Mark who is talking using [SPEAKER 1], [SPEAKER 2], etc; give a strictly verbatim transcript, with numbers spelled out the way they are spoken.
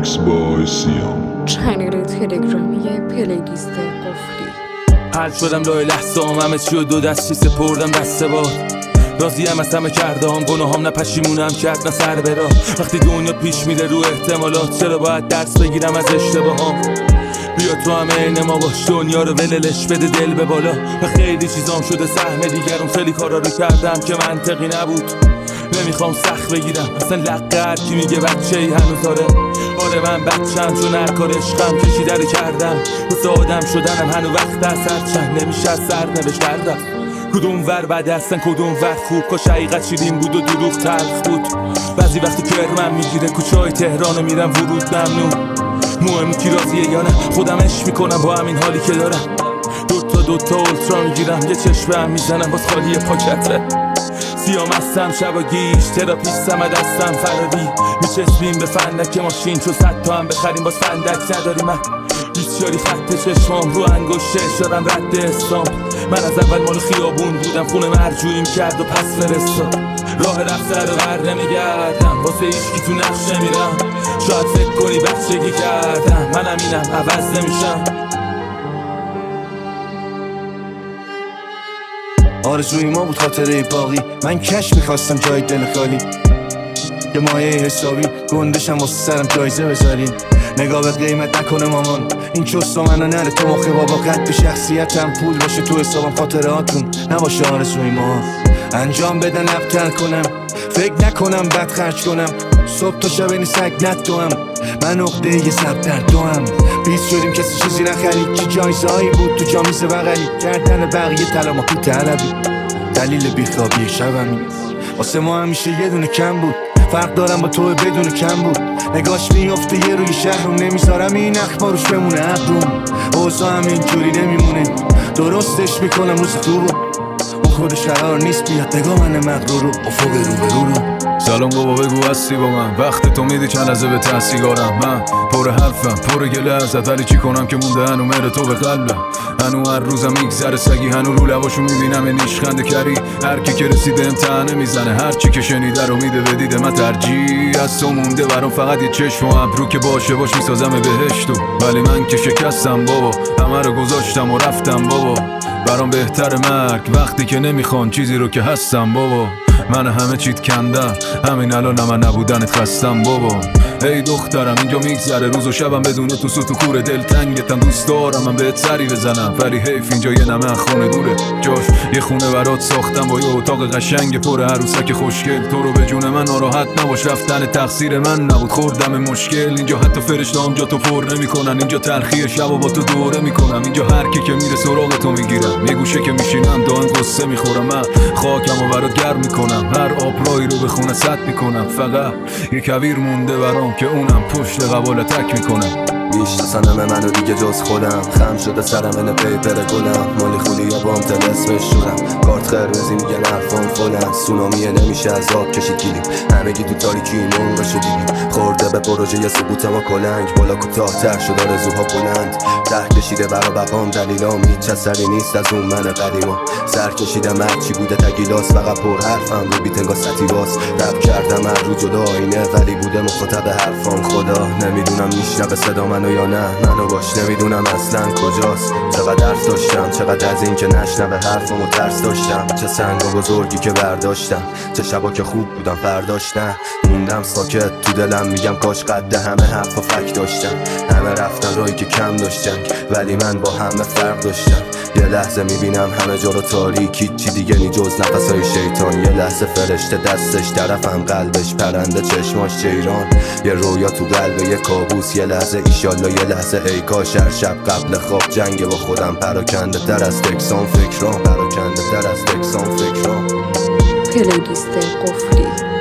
[SPEAKER 1] میکس بای سیام.
[SPEAKER 2] چنل تلگرامی پلیلیست قفلی.
[SPEAKER 3] حل شدم لای لحظام، همه چی و دو دستی سپردم دست باد. راضیم از همه کردم، گناهام نه پشیمونم کرد نه سر برا. وقتی دنیا پیش میره رو احتمالات، چرا باید درس بگیرم از اشتباهام؟ بیا تو همه عین ما باش، دنیا رو وللش بده دل به بالا. و خیلی چیزام شده سهم دیگرون، خیلی کارا رو کردم که منطقی نبود. نمیخوام سخت بگیرم اصلا لقه کی میگه بچه ای هنوز داره. آره من بچم چون هر کار عشقم کشیده رو کردم. واسه آدم شدنم هنو وقت از هر چند نمیشه از سر نوشت کردم. کدوم ور بد هستن کدوم ور خوب، کاش حقیقت شیرین بود و دروغ تلخ بود. بعضی وقتی کرمم میگیره کوچه های تهرانو میرم ورود ممنون. مهم کی راضیه یا نه، خودم عشق میکنم با همین حالی که دارم. دوتا دوتا اولترا میگیرم، یه چشمه هم میزنم باز خالی پاکته. سیام هستم شب و گیش، تراپیستم دستم فراری. میچسبیم به فندک ماشین چون صد تا هم بخریم باز فندک نداری. من بیچاری خط چشمام رو انگشت اشارم رد اسلام. من از اول مال خیابون بودم، خونه مرجوعیم کرد و پس فرستاد. راه رفت سر و بر نمیگردم، واسه ایشکی تو نقش نمیرم. شاید فکر کنی بچگی کردم، منم اینم عوض نمیشم.
[SPEAKER 4] آرزوی ما بود خاطره باقی، من کش میخواستم جای دل خالی. یه مایه حسابی گندشم واسه سرم جایزه بذارین. نگاه به قیمت نکنه مامان، این چوستا منو نره تو مخه بابا. قد به شخصیتم پول باشه تو حسابم، خاطراتون نباشه آرزوی ما. انجام بدن ابتر کنم، فکر نکنم بد خرج کنم. صبح تا شب این سگ ندوم، من عقده یه سب در دوم. بیز شدیم کسی چیزی نخرید، چی جایزه هایی بود تو جامیز بغلی. کردن بقیه طلا ما تو طلبی، دلیل بیخوابی شبمی. واسه ما همیشه یه دونه کم بود، فرق دارم با تو بدون کم بود. نگاش میفته یه روی شهرم، نمیذارم این اخبار روش بمونه ابروم. اوضاع هم اینجوری نمیمونه، درستش میکنم روز خوبو. اون خودش قرار نیست بیاد نگاه من مغرور رو افق رو به رو رو.
[SPEAKER 5] سلام بابا بگو هستی با من، وقت تو میدی چند لحظه به تحصیگارم. من پر حرفم پر گله ازت، ولی چی کنم که مونده هنو مهر تو به قلبم. هنو هر روزم میگذره سگی، هنو رو لباشو میبینم نیشخند کری. هر کی که رسیده امتحانه میزنه، هر چی که شنیده رو میده به دیده. من ترجیح از تو مونده برام فقط یه چشم و ابرو که باشه باش میسازم بهشتو. ولی من که شکستم بابا، همه رو گذاشتم و رفتم بابا. برام بهتر مرگ وقتی که نمیخوان چیزی رو که هستم بابا. من همه چیت کندم، همین الان من نبودنت خستم بابا. ای دخترم اینجا میگذره روز و شبم بدون تو سوت و کور. دلتنگتم دوست دارم من بهت سری بزنم، ولی حیف اینجا یه نمه خونه دوره. جاش یه خونه برات ساختم با یه اتاق قشنگ پر عروسک خوشگل. تو رو به جون من ناراحت نباش، رفتن تقصیر من نبود، خوردم مشکل. اینجا حتی فرشته‌ام جا تو پر نمیکنن، اینجا تلخی شب و با تو دوره میکنم. اینجا هر کی که میره سراغ تو میگیرم، یه گوشه که میشینم دائم قصه میخورم. من خاکم و برات گرم میکنم، هر آبرایی رو به خونه سد میکنم. فقط یه کویر مونده برام که اونم پشت قبال تک میکنم.
[SPEAKER 6] میشناسنم منو دیگه جز خودم، خم شده سرم این پیپر گلم. مالی خولی یا بام تلسمش شدم، کارت قرمزی میگن حرفام فلن. سونامیه نمیشه از آب کشید گیریم، همگی تو تاریکی نون شدیم. خورده به پروژه یه سکوت ما کلنگ، بالا کوتاه تر شد آرزوها بلند. ته کشیده برا بقام دلیلام، هیچ اثری نیست از اون من قدیما. سر کشیدم هرچی بوده تا گیلاس، فقط پر حرفم رو بیت انگار ستیواس. رب کردم هر رو جدا آینه، ولی بوده مخاطب حرفام خدا. نمیدونم میشنوه صدا منو یا نه، منو باش نمیدونم اصلا کجاست. چقدر درس داشتم، چقدر از این که نشنوه حرفمو ترس داشتم. چه سنگ و بزرگی که برداشتم، چه شبا که خوب بودم فرداشتم. موندم ساکت تو دلم میگم کاش قد همه حرف و فک داشتم. همه رفتن رایی که کم داشتن، ولی من با همه فرق داشتم. یه لحظه میبینم همه جا رو تاریکی، چی دیگه نی جز نفسای شیطان. یه لحظه فرشته دستش طرفم، قلبش پرنده چشماش چیران. یه رویا تو قلب یه کابوس، یه لحظه ایشالله یه لحظه ای کاش. هر شب قبل خواب جنگ با خودم، پراکنده تر از تکسان فکرام، پراکنده تر از تکسان فکرام.
[SPEAKER 2] پلیلیست قفلی.